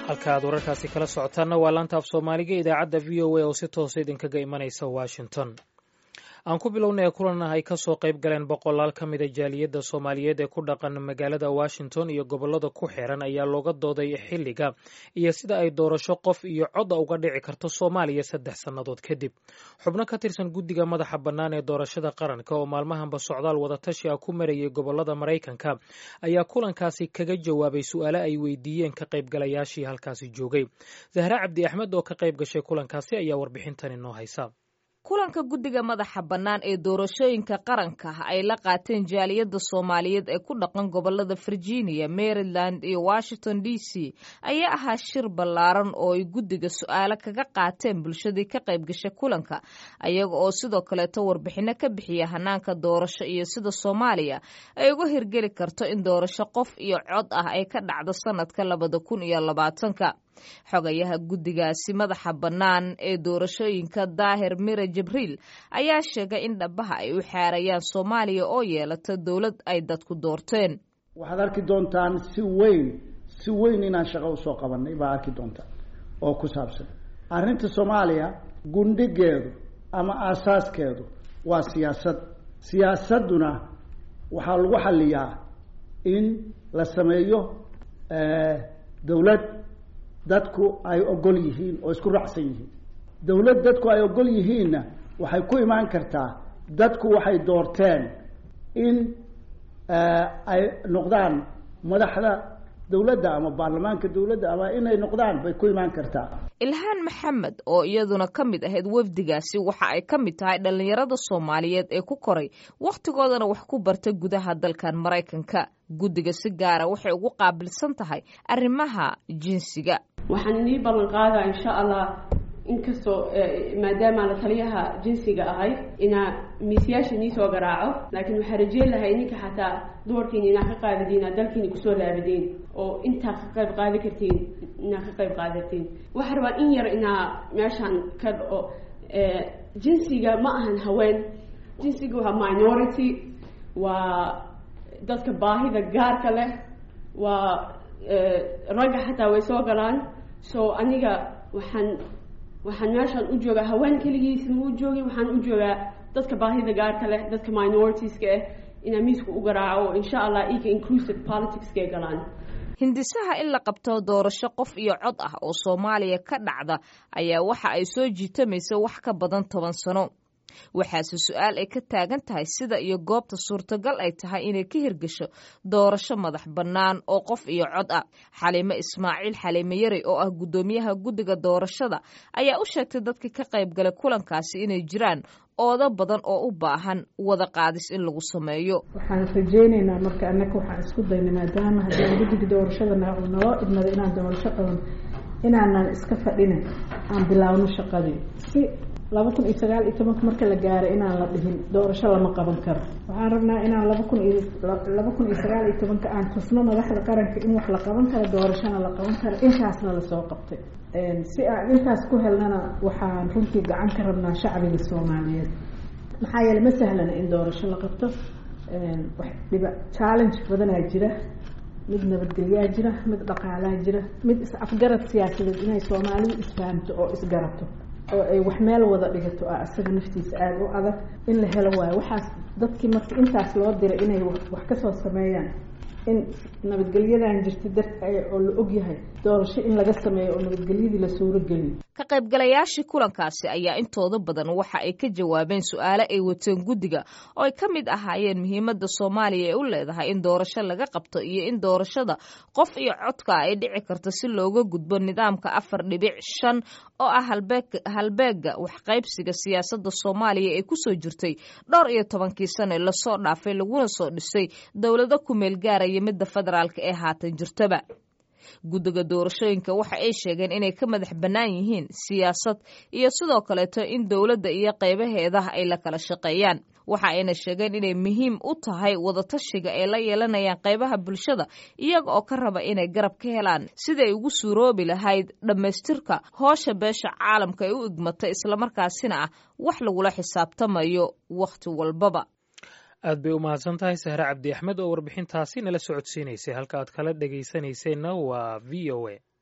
halka aad wararkaasi kala socotaanna waa laanta af soomaaliga idaacadda v o a oo si toosa idinkaga imanaysa washington aan ku bilownay kulan ay ka soo qayb galeen boqolaal ka mida jaaliyadda soomaaliyeed ee ku dhaqan magaalada washington iyo gobollada ku xiran ayaa looga dooday xilliga iyo sida ay doorasho qof iyo cod uga dhici karto soomaaliya 3 sannadood kadib xubno ka tirsan guddiga madaxa bannaan ee doorashada qaranka oo maalmahanba socdaal wadatashi ah ku marayay gobollada maraykanka ayaa kulankaasi kaga jawaabay su'aalo ay weydiiyeen ka qaybgalayaashii halkaasi joogay zahra cabdi axmed oo ka qayb gashay kulankaasi ayaa warbixintan inoo haysa kulanka guddiga madaxa bannaan ee doorashooyinka qaranka ay la qaateen jaaliyadda Soomaaliyeed ee ku dhaqan gobollada Virginia, Maryland iyo Washington DC ayaa ahaa shir ballaaran oo ay guddiga su'aalo kaga qaateen bulshadii ka qayb gashay kulanka ayaga oo sidoo kale warbixino ka bixiya hanaanka doorasho iyo sida Soomaaliya ay uga hirgeli karto in doorasho qof iyo cod ah ay ka dhacdo sanadka 2020 xogayaha guddigaasi madaxa bannaan ee doorashooyinka Daahir Mire Jibriil ayaa sheegay in dhabaha ay u xaarayaan Soomaaliya oo yeelata dawlad ay dadku doorteen. waxaad arki doontaan si weyn inaan shaqo u soo qabanay baa arki doontaan oo ku saabsan arrinta Soomaaliya gundhigeedu ama asaaskeedu waa siyaasaduna waxaa lagu xalliyaa in la sameeyo dawlad dadku ay ogol yihiin oo isku raacsan yihiin dawlad dadku ay ogol yihiinna waxay ku imaan kartaa dadku waxay doorteen in ay noqdaan madaxda dawladda ama baarlamaanka dawladda ama inay noqdaan bay ku imaan kartaa. Ilhaan Maxamed oo iyaduna ka mid ahayd wafdigaasi waxa ay ka mid tahay dhalinyarada Soomaaliyeed ee ku koray waqtigoodana wax ku bartay gudaha dalkan Mareykanka. guddiga si gaara waxay ugu qaabilsan tahay arrimaha jinsiga. waxaan inii ballan qaadaa insha Allah inkastoo maadaama la taliyaha jinsiga ahay ina miisyaasha ni soo garaaco laakiin waxa rajeen lahay ninka xataa doorkiina ina ka qaadadiina dalkiina ku soo laabadeen oo inta ka qayb qaadi kartiin ina ka qayb qaadatiin waxa rabaa in yar ina meeshan ka jinsiga ma ahan haween jinsiga waa minority waa dadka baahida gaarka leh waa ragga xataa way soo galaan soo aniga waxaan meeshan u joogaa haween kaligiis ma u joogin waxaan u joogaa dadka baahida gaarka leh dadka minoritiska ah ina miisku u garaaco insha Allah ika inclusive politics ka galaan. hindisaha in la qabto doorasho qof iyo cod ah oo Soomaaliya ka dhacda ayaa waxa ay soo jiitamaysa wax ka badan 10 sano. waxaase su'aal ay ka taagan tahay sida iyo goobta suurtagal ay tahay inay ka hirgasho doorasho madax bannaan oo qof iyo cod ah. Xaliime Ismaaciil Xaliime Yari oo ah gudoomiyaha guddiga doorashada ayaa u sheegtay dadkii ka qayb galay kulankaasi inay jiraan oodo badan oo u baahan wada qaadis in lagu sameeyo. waxaan rajaynaynaa marka annaka waxaan isku daynaa maadaama haddii guddiga doorashada noo idmada inaan doorasho qaban inaanan iska fadhinin aan bilaawno shaqadii si 2019 marka la gaaro inaan la dhihin doorasho lama qaban karo. waxaan rabnaa inaan 2019 aan tusno madaxda qaranka in wax la qaban karo doorashona la qaban karo intaasna la soo qabtay. si aan intaas ku helnana waxaan runtii gacan ka rabnaa shacbiga Soomaaliyeed. maxaa yeelay ma sahlana in doorasho la qabto. challenge badan ayaa jira. mid nabadgelyo jira, mid dhaqaale jira, mid afgarad siyaasadeed inay Soomaalidu isfahamto oo isgarato. oo ay wax meel wada dhigato asaga naftiisa aad u adag in la helo waayo waxaas dadkii markii intaas loo diray inay wax ka soo sameeyaan in nabadgelyadan jirta oo la og yahay doorasho in laga sameeyo oo nabadgelyadii la suuro geliyo. ka qaybgalayaashii kulankaasi ayaa intooda badan waxa ay ka jawaabeen su'aalo ay wateen guddiga oo ay ka mid ahaayeen muhiimadda Soomaaliya ee u leedahay in doorasho laga qabto iyo in doorashada qof iyo codka ay dhici karto si looga gudbo nidaamka 4.5 oo ah halbeega wax qaybsiga siyaasadda Soomaaliya ee ku soo jirtay 12 sano la soo dhaafay laguna soo dhisay dawladda ku meel gaaraya midda federaalka ee haatan jirtaba. guddiga doorashooyinka waxa ay sheegeen inay ka madax bannaan yihiin siyaasad iyo sidoo kaleeto in dawladda iyo qaybaheeda ay la kala shaqeeyaan. waxa ayna sheegeen inay muhiim u tahay wadatashiga ay la yeelanayaan qaybaha bulshada iyaga oo ka raba inay garab ka helaan siday ugu suuroobi lahayd dhammaystirka hoosha beesha caalamka ay u igmatay islamarkaasina ah wax lagula xisaabtamayo waqti walbaba. aad bay u mahadsan tahay Sahra Cabdi Axmed oo warbixintaasi nala socodsiinaysay halka aad kala dhageysanaysayna waa VOA.